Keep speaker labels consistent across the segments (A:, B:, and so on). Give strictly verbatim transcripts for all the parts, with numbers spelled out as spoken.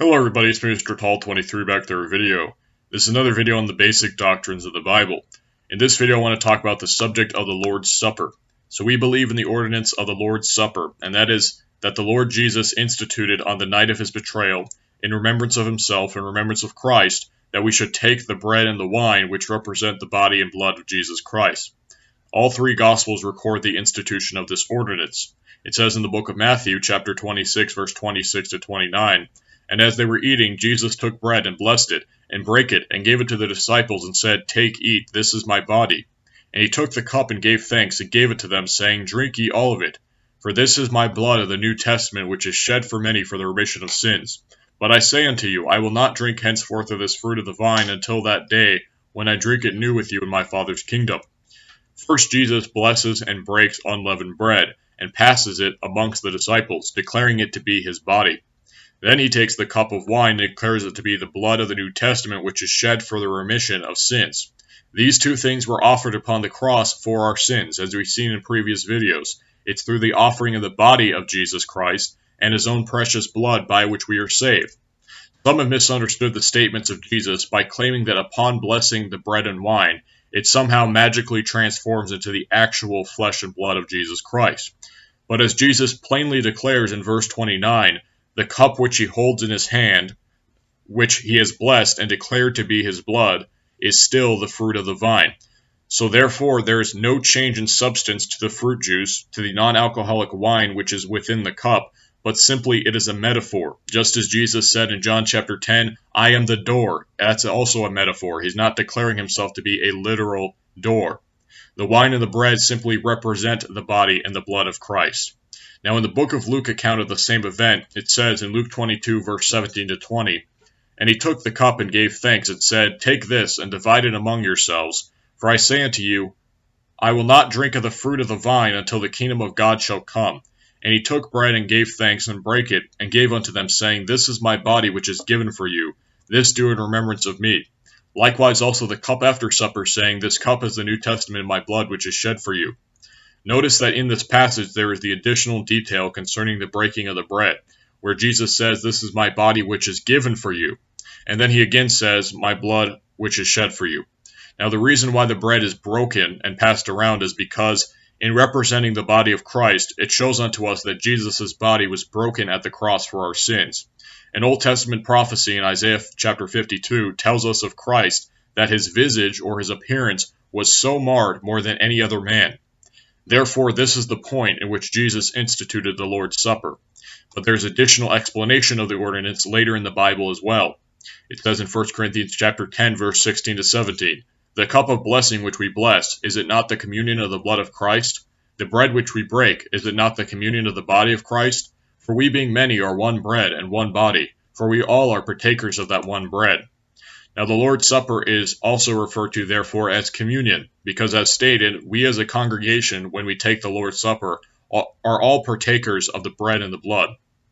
A: Hello everybody, it's me, Mister Tall twenty-three, back to our video. This is another video on the basic doctrines of the Bible. In this video I want to talk about the subject of the Lord's Supper. So we believe in the ordinance of the Lord's Supper, and that is that the Lord Jesus instituted on the night of his betrayal, in remembrance of himself and remembrance of Christ, that we should take the bread and the wine which represent the body and blood of Jesus Christ. All three Gospels record the institution of this ordinance. It says in the book of Matthew, chapter twenty-six, verse twenty-six to twenty-nine, "And as they were eating, Jesus took bread and blessed it, and brake it, and gave it to the disciples, and said, Take, eat, this is my body. And he took the cup and gave thanks, and gave it to them, saying, Drink ye all of it. For this is my blood of the New Testament, which is shed for many for the remission of sins. But I say unto you, I will not drink henceforth of this fruit of the vine until that day, when I drink it new with you in my Father's kingdom." First, Jesus blesses and breaks unleavened bread, and passes it amongst the disciples, declaring it to be his body. Then he takes the cup of wine and declares it to be the blood of the New Testament, which is shed for the remission of sins. These two things were offered upon the cross for our sins, as we've seen in previous videos. It's through the offering of the body of Jesus Christ and his own precious blood by which we are saved. Some have misunderstood the statements of Jesus by claiming that upon blessing the bread and wine, it somehow magically transforms into the actual flesh and blood of Jesus Christ. But as Jesus plainly declares in verse twenty-nine, the cup which he holds in his hand, which he has blessed and declared to be his blood, is still the fruit of the vine. So therefore there is no change in substance to the fruit juice, to the non-alcoholic wine which is within the cup, but simply it is a metaphor. Just as Jesus said in John chapter ten, I am the door. That's also a metaphor. He's not declaring himself to be a literal door. The wine and the bread simply represent the body and the blood of Christ. Now in the book of Luke account of the same event, it says in Luke twenty-two, verse seventeen to twenty, "And he took the cup and gave thanks, and said, Take this, and divide it among yourselves. For I say unto you, I will not drink of the fruit of the vine until the kingdom of God shall come. And he took bread and gave thanks, and brake it, and gave unto them, saying, This is my body which is given for you. This do in remembrance of me. Likewise also the cup after supper, saying, This cup is the New Testament in my blood which is shed for you." Notice that in this passage there is the additional detail concerning the breaking of the bread, where Jesus says, This is my body which is given for you. And then he again says, My blood which is shed for you. Now the reason why the bread is broken and passed around is because in representing the body of Christ, it shows unto us that Jesus' body was broken at the cross for our sins. An Old Testament prophecy in Isaiah chapter fifty-two tells us of Christ that his visage or his appearance was so marred more than any other man. Therefore, this is the point in which Jesus instituted the Lord's Supper. But there's additional explanation of the ordinance later in the Bible as well. It says in First Corinthians chapter ten, verse sixteen to seventeen, "The cup of blessing which we bless, is it not the communion of the blood of Christ? The bread which we break, is it not the communion of the body of Christ? For we being many are one bread and one body, for we all are partakers of that one bread." Now the Lord's Supper is also referred to therefore as communion, because as stated, we as a congregation, when we take the Lord's Supper, are all partakers of the bread and the blood.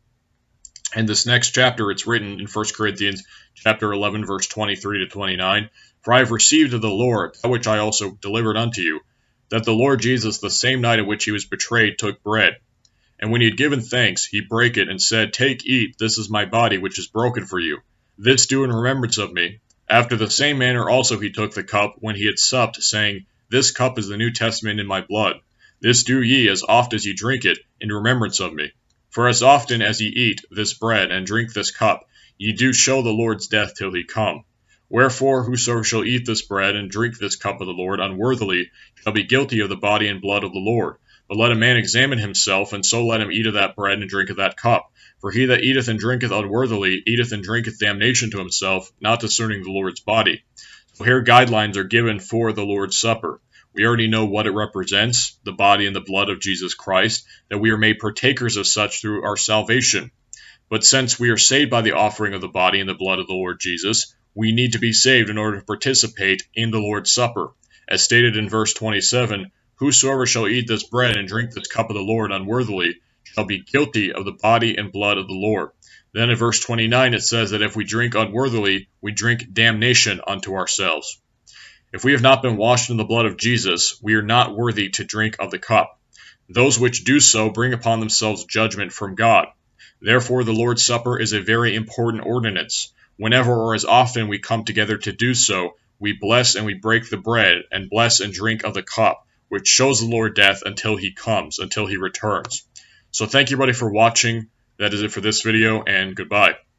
A: In this next chapter, it's written in First Corinthians chapter eleven, verse twenty-three to twenty-nine, "For I have received of the Lord that which I also delivered unto you, that the Lord Jesus, the same night in which he was betrayed, took bread. And when he had given thanks, he brake it, and said, Take, eat, this is my body, which is broken for you. This do in remembrance of me. After the same manner also he took the cup when he had supped, saying, This cup is the New Testament in my blood. This do ye, as oft as ye drink it, in remembrance of me. For as often as ye eat this bread and drink this cup, ye do show the Lord's death till he come. Wherefore whosoever shall eat this bread and drink this cup of the Lord unworthily shall be guilty of the body and blood of the Lord. But let a man examine himself, and so let him eat of that bread and drink of that cup. For he that eateth and drinketh unworthily eateth and drinketh damnation to himself, not discerning the Lord's body. So here guidelines are given for the Lord's Supper. We already know what it represents, the body and the blood of Jesus Christ, that we are made partakers of such through our salvation. But since we are saved by the offering of the body and the blood of the Lord Jesus, we need to be saved in order to participate in the Lord's Supper. As stated in verse twenty-seven, "Whosoever shall eat this bread and drink this cup of the Lord unworthily shall be guilty of the body and blood of the Lord." Then in verse twenty-nine it says that if we drink unworthily, we drink damnation unto ourselves. If we have not been washed in the blood of Jesus, we are not worthy to drink of the cup. Those which do so bring upon themselves judgment from God. Therefore, the Lord's Supper is a very important ordinance. Whenever or as often we come together to do so, we bless and we break the bread, and bless and drink of the cup, which shows the Lord's death until he comes, until he returns. So thank you, everybody, for watching. That is it for this video, and goodbye.